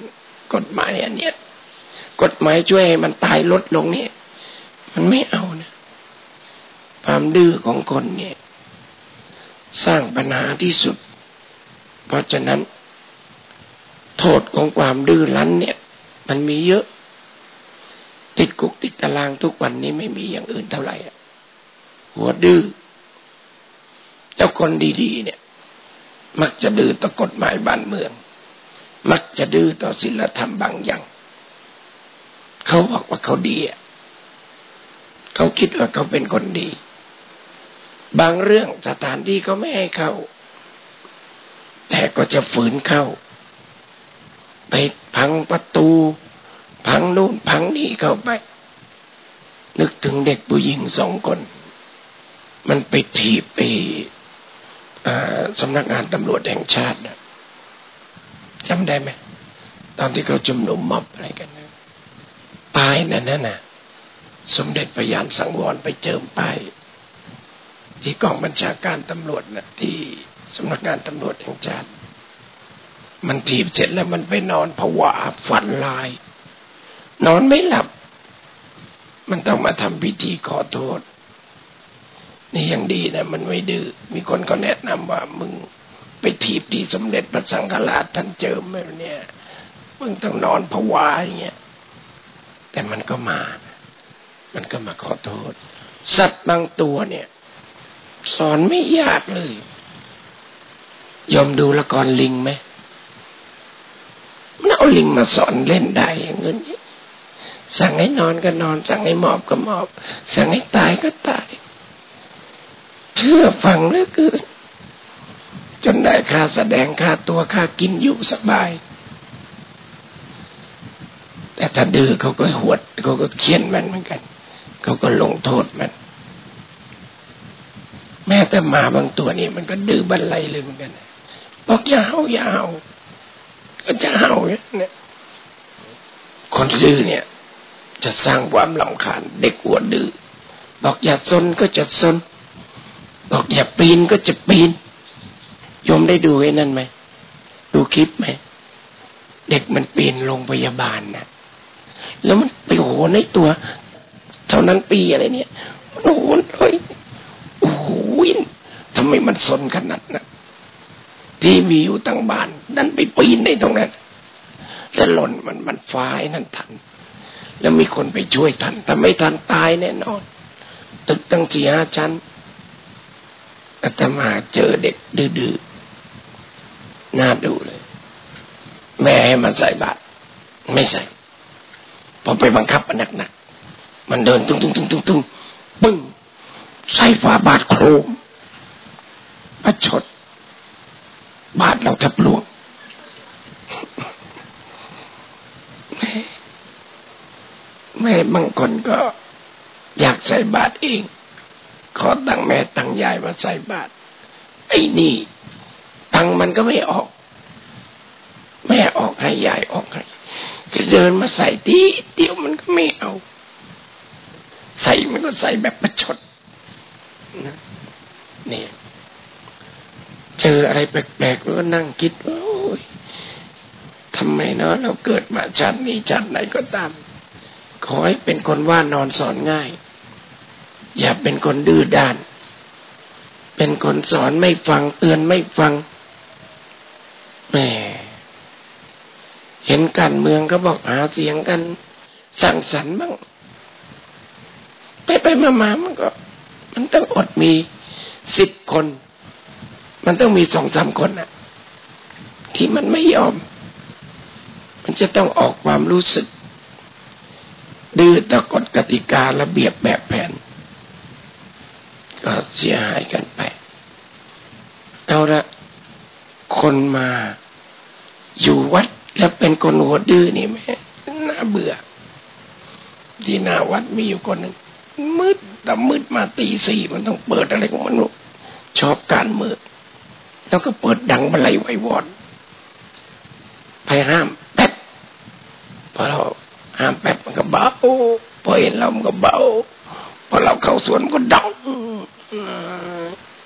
กฎหมายอันเนี้ยกฎหมายช่วยให้มันตายลดลงเนี่ยมันไม่เอานะความดื้อของคนเนี่ยสร้างปัญหาที่สุดเพราะฉะนั้นโทษของความดื้อรั้นเนี่ยมันมีเยอะติดคุกติดตารางทุกวันนี้ไม่มีอย่างอื่นเท่าไหร่หัวดื้อเจ้าคนดีๆเนี่ยมักจะดื้อต่อกฎหมายบ้านเมืองมักจะดื้อต่อศีลธรรมบางอย่างเขาบอกว่าเขาดีอ่ะเขาคิดว่าเขาเป็นคนดีบางเรื่องสถานที่เขาไม่ให้เข้าแต่ก็จะฝืนเข้าไปพังประตูพังนู่นพังนี่เข้าไปนึกถึงเด็กผู้หญิงสองคนมันไปถีบไปสำนักงานตำรวจแห่งชาตินะจำได้ไหมตอนที่เขาชุมนุมม็อบอะไรกันนะป้ายนั่นน่ะสมเด็จพระยานสังวรไปเจิมป้ายที่กองบัญชาการตำรวจนะที่สำนักงานตำรวจแห่งชาติมันถีบเสร็จแล้วมันไปนอนผวาฝันลายนอนไม่หลับมันต้องมาทำพิธีขอโทษนี่ยังดีนะมันไม่ดื้อมีคนก็แนะนำว่ามึงไปถีบที่สมเด็จพระสังฆราชท่านเจิมแบบเนี้ยมึงต้องนอนผวาอย่างเงี้ยแต่มันก็มามันก็มาขอโทษสัตว์บางตัวเนี่ยสอนไม่ยากเลยยอมดูละครลิงไหมมันเอาลิงมาสอนเล่นได้อย่างนี้สั่งให้นอนก็นอนสั่งให้หมอบก็หมอบสั่งให้ตายก็ตายเชื่อฟังเหลือเกินจนได้ค่าแสดงค่าตัวค่ากินอยู่สบายแต่ถ้าดื้อเขาก็หวดเขาก็เคี่ยนมันเหมือนกันเขาก็ลงโทษมันแม้แต่หมาบางตัวนี่มันก็ดื้อบันไลเลยเหมือนกันบอกอย่าเห่าอย่าเห่าก็จะเห่าเนี่ยคนดื้อเนี่ยจะสร้างความรำคาญเด็กหัวดื้อบอกอย่าซนก็จะซนบอกอย่าปีนก็จะปีนโยมได้ดูไอ้นั่นไหมดูคลิปไหมเด็กมันปีนโรงพยาบาลนะแล้วมันไปโหนในตัวเท่านั้นปีอะไรเนี่ยมันโหนเลยโอ้โหทำไมมันซนขนาดนั้นที่มีอยู่ตั้งบ้านดันไปปีนในตรงนั้นแล้วหล่นมันมันฟ้านั่นทันแล้วมีคนไปช่วยทันแต่ไม่ทันตายแน่นอนตึกตั้งสี่ห้าชั้นอาตมาเจอเด็กดื้อๆน่าดูเลยแม่ให้มันใส่บาตรไม่ใส่พอไปบังคับมันหนักๆมันเดินตุ้งตุ้งตุ้งตุ้งตุ้งปึ้งใส่ฝาบาตรโครมประชดบาตรเราทับล่วงแม่บางคนก็อยากใส่บาตรเองขอตังแม่ตังยายมาใส่บาตรไอ้นี่ตังมันก็ไม่ออกแม่ออกให้ยายออกให้ก็เดินมาใส่ทีเดียวมันก็ไม่เอาใส่มันก็ใส่แบบประชดนะนี่เจออะไรแปลกๆแล้วก็นั่งคิดว่าโอ้ยทำไมเนาะเราเกิดมาชาตินี้ชาติไหนก็ตามขอให้เป็นคนว่านอนสอนง่ายอย่าเป็นคนดื้อด้านเป็นคนสอนไม่ฟังเตือนไม่ฟังแหมเห็นการเมืองก็บอกหาเสียงกันสั่งสรรค์บ้างไปไปมาๆมันก็มันต้องอดมีสิบคนมันต้องมีสองสามคนน่ะที่มันไม่ยอมมันจะต้องออกความรู้สึกดื้อต่อกฎกติการะเบียบแบบแผนก็เสียหายกันไปเอาละคนมาอยู่วัดแล้วเป็นคนหัวดื้อนี่แม่น่าเบื่อที่หน้าวัดมีอยู่คนหนึ่งมืดแต่มืดมาตีสี่มันต้องเปิดอะไรของมันชอบการเมืองแล้วก็เปิดดังบรรลัยไว้วอนไปห้ามแป๊บพอเราห้ามแป๊บมันก็เบาพอเห็นเรามันก็เบาพอเราเข้าสวนมันก็ดัง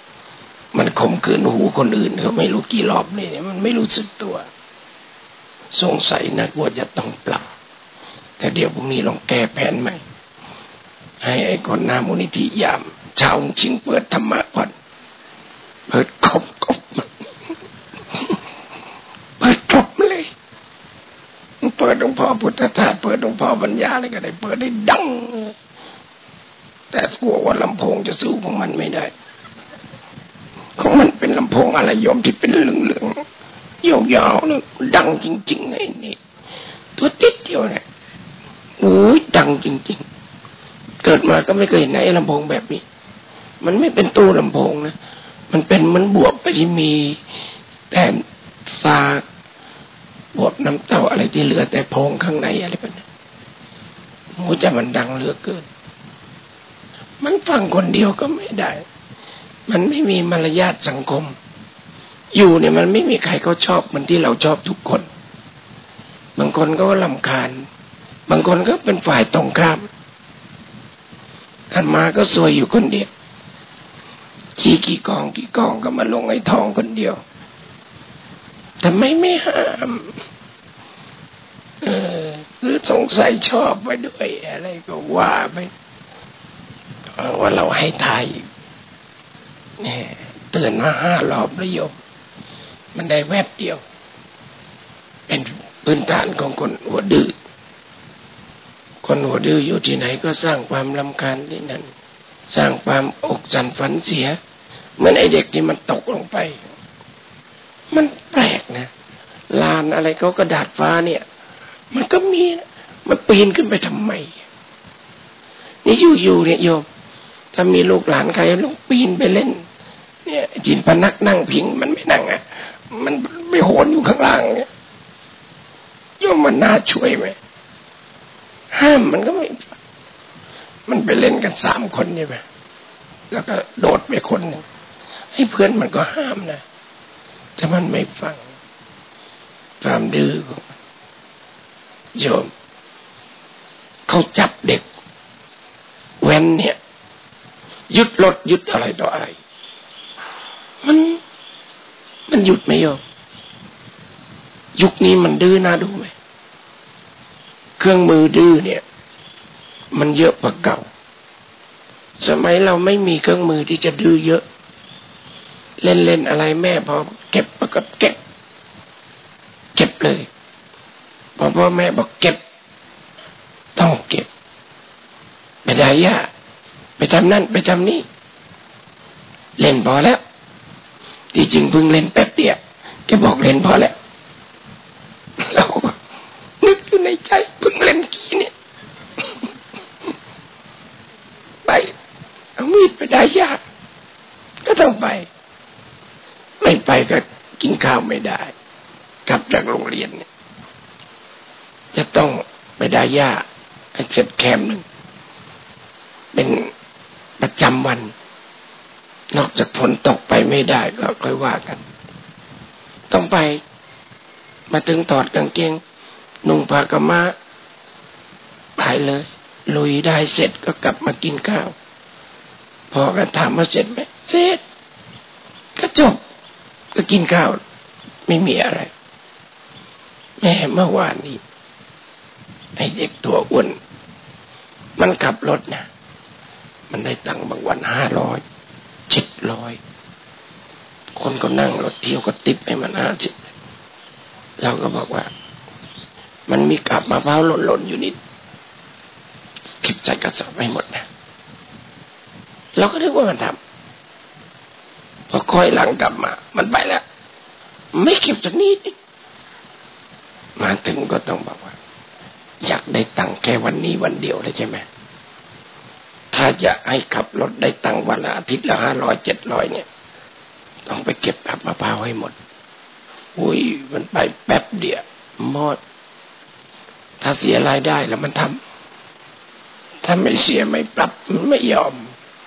มันข่มขืนหูคนอื่นเขาไม่รู้กี่รอบนี่มันไม่รู้สึกตัวสงสัยนักบวชจะต้องปรับแต่เดี๋ยวพรุ่งนี้ลองแก้แผนใหม่ให้ไอ้คนหน้ามูลนิธิยามชาวชิงเปิดธรรมะก่อนเปิดครบครบเปิดครบเลยเปิดหลวงพ่อพุทธทาสเปิดหลวงพ่อปัญญาอะไรก็ได้เปิดได้ดังแต่กลัวว่าลำโพงจะสู้ของมันไม่ได้ของมันเป็นลำโพงอะไรโยมที่เป็นเหลืองๆยาวๆเนี่ยดังจริงๆไอ้นี่ตัวติดเดียวเนี่ยโอ้ยดังจริงๆเกิดมาก็ไม่เคยเห็นไอ้ลำโพงแบบนี้มันไม่เป็นตู้ลำโพงนะมันเป็นเหมือนบวบไปที่มีแต่ซาบวบน้ำเต้าอะไรที่เหลือแต่โพงข้างในอะไรแบบนี้โอ้จะมันดังเหลือเกินมันฟังคนเดียวก็ไม่ได้มันไม่มีมารยาทสังคมอยู่เนี่ยมันไม่มีใครเขาชอบมันที่เราชอบทุกคนบางคนก็รำคาญบางคนก็เป็นฝ่ายตรงข้ามอาตมาก็ซวยอยู่คนเดียวขี้กี่กองกี่กองก็มาลงไอ้ทองคนเดียวทำไมไม่ห้ามเออหรือสงสัยชอบไปด้วยอะไรก็ว่าไปว่าเราให้ทายเนี่ยเตือนมาห้ารอบแล้วโยมมันได้แวบเดียวเป็นพื้นฐานของคนหัวดื้อคนหัวดื้ออยู่ที่ไหนก็สร้างความรำคาญที่นั่นสร้างความอกสั่นฝันเสียเหมือนไอ้เด็กที่มันตกลงไปมันแปลกนะลานอะไรเขากระดาษฟ้าเนี่ยมันก็มีนะมันปีนขึ้นไปทำไมนี่อยู่ๆเนี่ยโยมถ้ามีลูกหลานใครลงปีนไปเล่นเนี่ยจินพนักนั่งพิงมันไม่นั่งอ่ะมันไปโหนอยู่ข้างล่างเนี่ยโยมมันน่าช่วยไหมห้ามมันก็ไม่มันไปเล่นกันสามคนใช่ไหมแล้วก็โดดไปคนหนึ่งให้เพื่อนมันก็ห้ามนะแต่มันไม่ฟังความดื้อของมันโยมเขาจับเด็กแว้นเนี่ยยึดรถยึดอะไรต่ออะไรมันมันหยุดไหมโยมยุคนี้มันดื้อน่าดูไหมเครื่องมือดื้อเนี่ยมันเยอะกว่าเก่าสมัยเราไม่มีเครื่องมือที่จะดื้อเยอะเล่นเล่นอะไรแม่พอเก็บก็เก็บเก็บเลยพอพ่อแม่บอกเก็บต้องเก็บไปได้ย่าไปทำนั่นไปทำนี่เล่นพอแล้วที่จริงเพิ่งเล่นแป๊บเดียวแกบอกเล่นพอแล้วเราก็นึกอยู่ในใจเพิ่งเล่นกี่เนี่ยไปเอามีดไปได้ยากก็ต้องไปไม่ไปก็กินข้าวไม่ได้กลับจากโรงเรียนเนี่ยจะต้องไปได้ยากให้เสร็จแคมป์หนึ่งเป็นประจำวันนอกจากฝนตกไปไม่ได้ก็ค่อยว่ากันต้องไปมาถึงถอดกางเกงนุ่งผ้ากำมะไปเลยลุยได้เสร็จก็กลับมากินข้าวพอกันถามว่าเสร็จไหมเสร็จก็จบก็กินข้าวไม่มีอะไรแม่เมื่อวานนี้ไอ้เด็กตัวอ้วนมันขับรถนะมันได้ตังค์บางวันห้าร้อยเจ็ดร้อยคนก็นั่งรถเที่ยวก็ติปให้มันห้าสิบเราก็บอกว่ามันมีกาบมะพร้าวหล่นๆอยู่นิดเก็บใส่กระสอบให้หมดนะเราก็นึกว่ามันทำพอคอยหลังกลับมามันไปแล้วไม่เก็บจากนี้มาถึงก็ต้องบอกว่าอยากได้ตังค์แค่วันนี้วันเดียวเลยใช่ไหมถ้าจะให้ขับรถได้ตังค์วันละอาทิตย์ละห้าร้อยเจ็ดร้อยเนี่ยต้องไปเก็บกาบมะพร้าวให้หมดอุ้ยมันไปแป๊บเดียวหมดถ้าเสียรายได้แล้วมันทำถ้าไม่เสียไม่ปรับมันไม่ยอม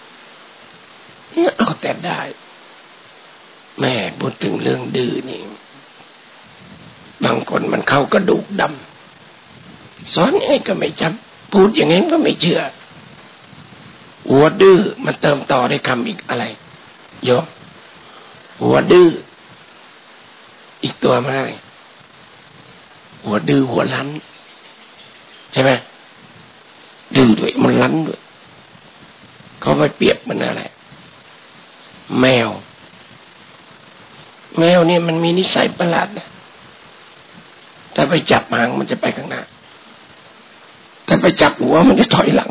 เอาแต่ได้แม่พูดถึงเรื่องดื้อนี่บางคนมันเข้ากระดูกดำสอนยังไงก็ไม่จำพูดอย่างไงก็ไม่เชื่อหัวดื้อมันเติมต่อได้คำอีกอะไรโยมหัวดื้ออีกตัวมาอะไรหัวดื้อหัวรั้นใช่ไหมดื้อด้วยมันรั้นด้วยเขาไปเปรียบมันอะไรแมวแมวเนี่ยมันมีนิสัยประหลาดนะถ้าไปจับหางมันจะไปข้างหน้าถ้าไปจับหัวมันจะถอยหลัง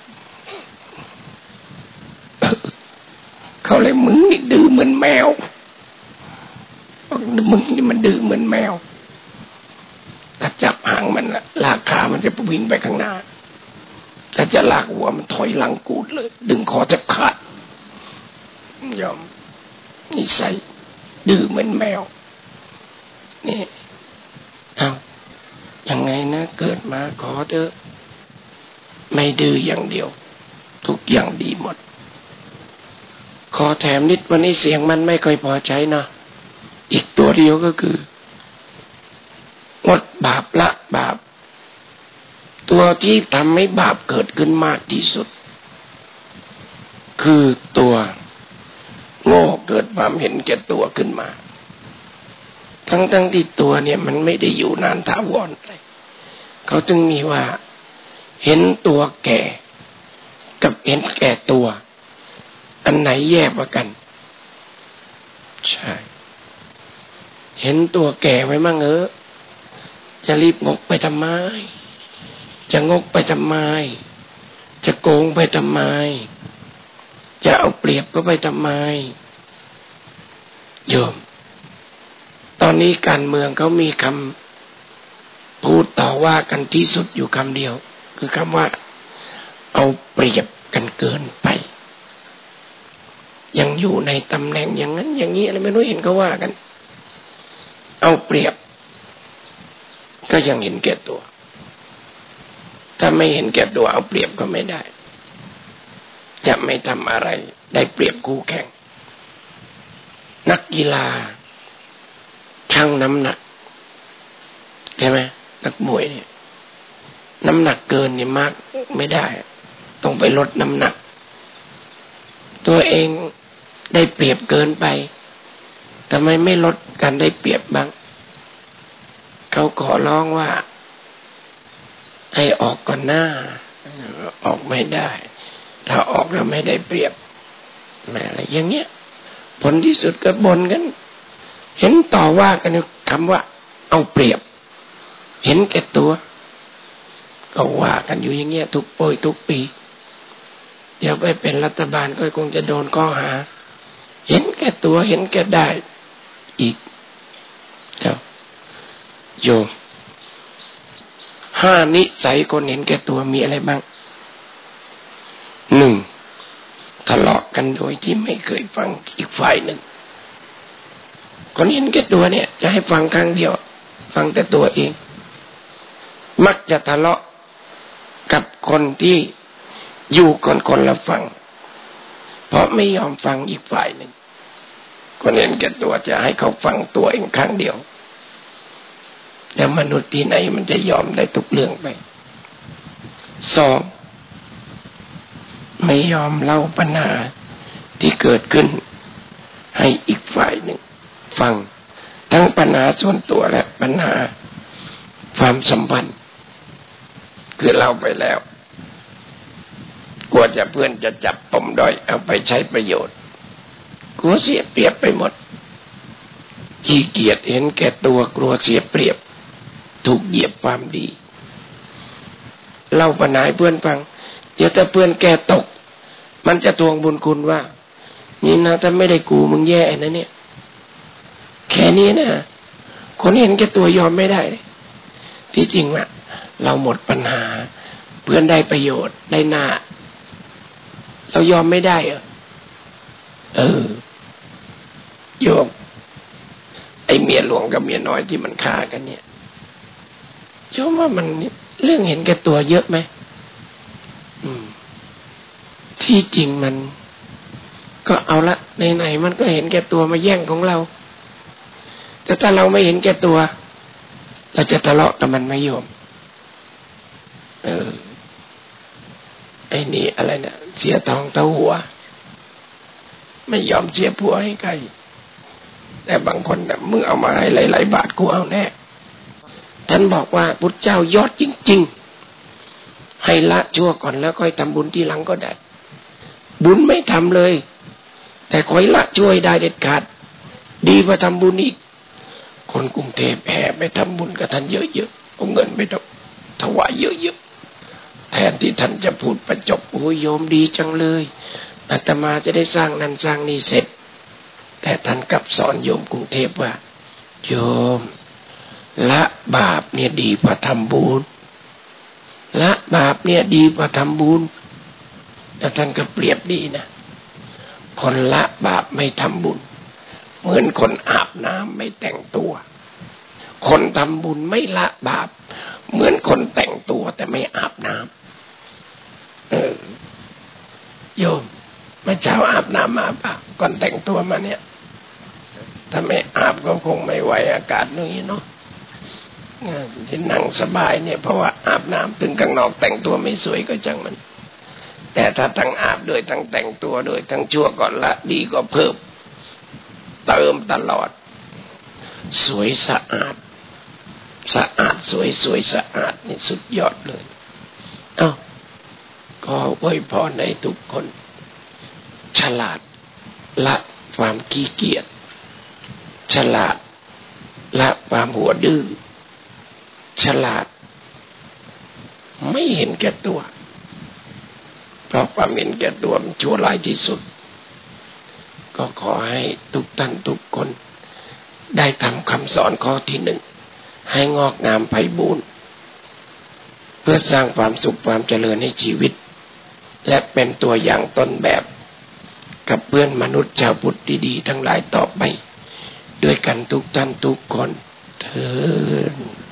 เขาเลยมึงนี่ดื้อเหมือนแมวมึงนี่มันดื้อเหมือนแมวถ้าจับหางมันลากขามันจะวิ่งไปข้างหน้าถ้าจะลากหัวมันถอยหลังกูดเลยดึงคอแทบขาดยอมนิสัยดื้อเหมือนแมวนี่เอายังไงนะเกิดมาขอเถอะไม่ดื้ออย่างเดียวทุกอย่างดีหมดขอแถมนิดวันนี้เสียงมันไม่ค่อยพอใช้นะอีกตัวเดียวก็คืองดบาปละบาปตัวที่ทำให้บาปเกิดขึ้นมากที่สุดคือตัวโง่เกิดความเห็นแก่ตัวขึ้นมาทั้งๆ ท, ที่ตัวเนี่ยมันไม่ได้อยู่นานถาวรเลยเขาจึงมีว่าเห็นตัวแก่กับเห็นแก่ตัวอันไหนแย่กว่ากันใช่เห็นตัวแก่ไว้มั่งเออจะรีบงกไปทำไมจะงกไปทำไมจะโกงไปทำไมจะเอาเปรียบก็ไปทำไมโยมตอนนี้การเมืองเขามีคำพูดต่อว่ากันที่สุดอยู่คำเดียวคือคำว่าเอาเปรียบกันเกินไปยังอยู่ในตำแหน่งอย่างนั้นอย่างนี้อะไรไม่รู้เห็นเขาว่ากันเอาเปรียบก็ยังเห็นแก่ตัวถ้าไม่เห็นแก่ตัวเอาเปรียบก็ไม่ได้จะไม่ทำอะไรได้เปรียบคู่แข่งนักกีฬาชั่งน้ำหนักใช่ไหมนักมวยเนี่ยน้ำหนักเกินนี่มากไม่ได้ต้องไปลดน้ำหนักตัวเองได้เปรียบเกินไปทำไมไม่ลดกันได้เปรียบบ้างเขาขอร้องว่าให้ออกก่อนหน้าออกไม่ได้ถ้าออกแล้วไม่ได้เปรียบอะไรอย่างเงี้ยผลที่สุดก็บ่นกันเห็นต่อว่ากันคำว่าเอาเปรียบเห็นแก่ตัวก็ว่ากันอยู่อย่างเงี้ยทุกปีทุกปีเดี๋ยวไปเป็นรัฐบาลก็คงจะโดนข้อหาเห็นแก่ตัวเห็นแก่ได้อีกเจ้าโยมห้านิสัยคนเห็นแก่ตัวมีอะไรบ้างหนึ่งทะเลาะกันโดยที่ไม่เคยฟังอีกฝ่ายหนึ่งคนเห็นแก่ตัวเนี่ยจะให้ฟังครั้งเดียวฟังแต่ตัวเองมักจะทะเลาะกับคนที่อยู่คนคนละฝั่งเพราะไม่ยอมฟังอีกฝ่ายหนึ่งคนเห็นแก่ตัวจะให้เขาฟังตัวเองครั้งเดียวแล้วมนุษย์ที่ไหนมันจะยอมได้ทุกเรื่องไปสองไม่ยอมเล่าปัญหาที่เกิดขึ้นให้อีกฝ่ายหนึ่งฟังทั้งปัญหาส่วนตัวและปัญหาความสัมพันธ์คือเล่าไปแล้วกลัวจะเพื่อนจะจับปมด้อยเอาไปใช้ประโยชน์กลัวเสียเปรียบไปหมดขี้เกียจเห็นแก่ตัวกลัวเสียเปรียบถูกเหยียบความดีเล่าปัญหาให้เพื่อนฟังเดี๋ยวถ้าเพื่อนแกตกมันจะทวงบุญคุณว่านี่นะถ้าไม่ได้กูมึงแย่นะเนี่ยแค่นี้นะคนเห็นแก่ตัวยอมไม่ได้ที่จริงว่าเราหมดปัญหาเพื่อนได้ประโยชน์ได้หน้าเรายอมไม่ได้เหรอเออโยมไอเมียหลวงกับเมียน้อยที่มันฆ่ากันเนี่ยโยมว่ามันเรื่องเห็นแก่ตัวเยอะไหมอืมที่จริงมันก็เอาละไหนๆมันก็เห็นแก่ตัวมาแย่งของเราแต่ถ้าเราไม่เห็นแก่ตัวเราจะทะเลาะกับมันไหมโยมเออไอ้นี่อะไรเนี่ยเสียทองเท่าหัวไม่ยอมเสียผัวให้ใครแต่บางคนเนี่ยมึงเอามาให้หลายๆบาทกูเอาแน่ท่านบอกว่าพุทธเจ้ายอดจริงๆให้ละชั่วก่อนแล้วค่อยทำบุญทีหลังก็ได้บุญไม่ทำเลยแต่คอยละช่วยได้เด็ดขาดดีกว่าทำบุญอีกคนกรุงเทพแห่ไปทำบุญกับท่านเยอะๆเอาเงินไปถวายเยอะๆแทนที่ท่านจะพูดประจบโอ้ยโยมดีจังเลยอาตมาจะได้สร้างนั่นสร้างนี่เสร็จแต่ท่านกลับสอนโยมกรุงเทพว่าโยมละบาปเนี่ยดีกว่าทำบุญละบาปเนี่ยดีกว่าทำบุญแล้วท่านก็เปรียบดีนะคนละบาปไม่ทำบุญเหมือนคนอาบน้ำไม่แต่งตัวคนทำบุญไม่ละบาปเหมือนคนแต่งตัวแต่ไม่อาบน้ำเออโยมเมื่อเช้าอาบน้ำมาป่ะก่อนแต่งตัวมาเนี่ยถ้าไม่อาบก็คงไม่ไหวอากาศอย่างนี้เนาะที่นั่งสบายเนี่ยเพราะว่าอาบน้ำถึงข้างนอกแต่งตัวไม่สวยก็จังมันแต่ถ้าทั้งอาบด้วยทั้งแต่งตัวด้วยทั้งชั่วก่อนละดีก็เพิ่มเติมตลอดสวยสะอาดสะอาดสวยสวยสะอาดนี่สุดยอดเลยเอ้าขออวยพรให้ทุกคนฉลาดละความขี้เกียจฉลาดละความหัวดื้อฉลาดไม่เห็นแก่ตัวเพราะความเห็นแก่ตัวมันชั่วร้ายที่สุดก็ขอให้ทุกท่านทุกคนได้ทำคำสอนข้อที่หนึ่งให้งอกงามไพบูลย์เพื่อสร้างความสุขความเจริญให้ชีวิตและเป็นตัวอย่างต้นแบบกับเพื่อนมนุษย์ชาวพุทธดีๆทั้งหลายต่อไปด้วยกันทุกท่านทุกคนเถิด